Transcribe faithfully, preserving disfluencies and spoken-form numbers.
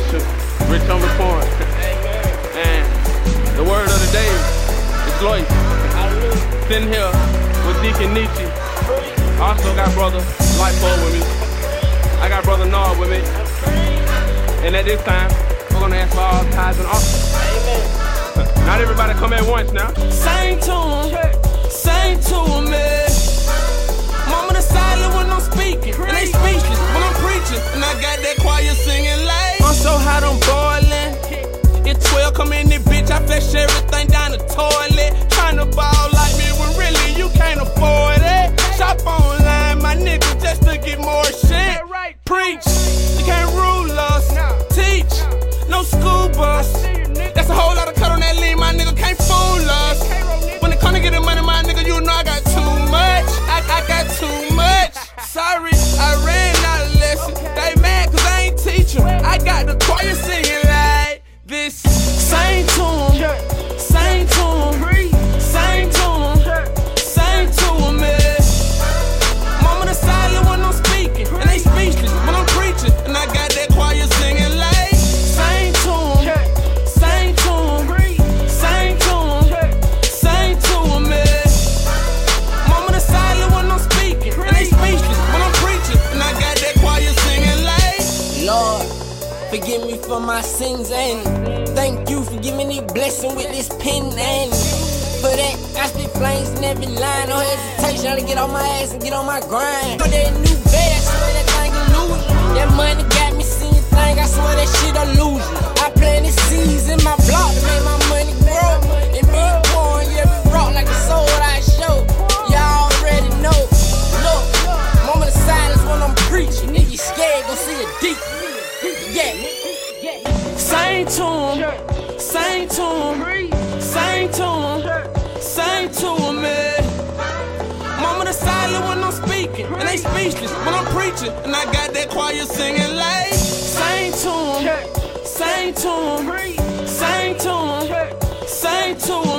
Bishop, Rich Humble Point. And the word of the day is Lois. Sitting here with Deacon Nietzsche. I also got brother Lightful with me. I got brother Nard with me. And at this time, we're gonna ask for all tithes and offerings. Not everybody come at once now. Sing to him, sing to him, man. Mama the silent when I'm speaking, and they speechless when I'm preaching. And I got that choir singing like I'm so hot, I'm boiling. It's twelve, come in this bitch, I flush everything down the toilet. Tryna ball like me when really you can't afford it. Shop online, my nigga, just to get more shit. Preach, you can't rule us. Teach, no school bus. That's a whole lot of cut on that lean, my nigga can't fool us. When it come to getting money, my nigga, you know I got too much. I, I got too much. Sorry, I ran out of lessons. They mad cause I ain't teach them. I got the choir singing like this. Sing to him, sing to him, sing to him, sing to him, man. Mama the silent when I'm speaking, and they speechless when I'm preaching. And I got that choir singing like sing to him, sing to him, sing to him, sing to him, man. Mama the silent when I'm speaking, and they speechless when I'm preaching. And I got that choir singing like Lord, forgive me for my sins and thank you for giving me blessing with this pen and for that I spit flames in every line. No hesitation to get on my ass and get on my grind. For that new bed, I swear that thing illusion. That money got me seeing things, I swear that shit illusion. I planted seeds in my block to make my money grow. And me pouring every rock like a soul I show. Y'all already know. Look, moment of silence when I'm preaching. If you scared, go see a deep. Yeah. Sing to him, sing to him, sing to him, sing to him, man. Mama the silent when I'm speaking, and they speechless when I'm preaching. And I got that choir singing like sing to him, sing to him, sing to him, sing to him.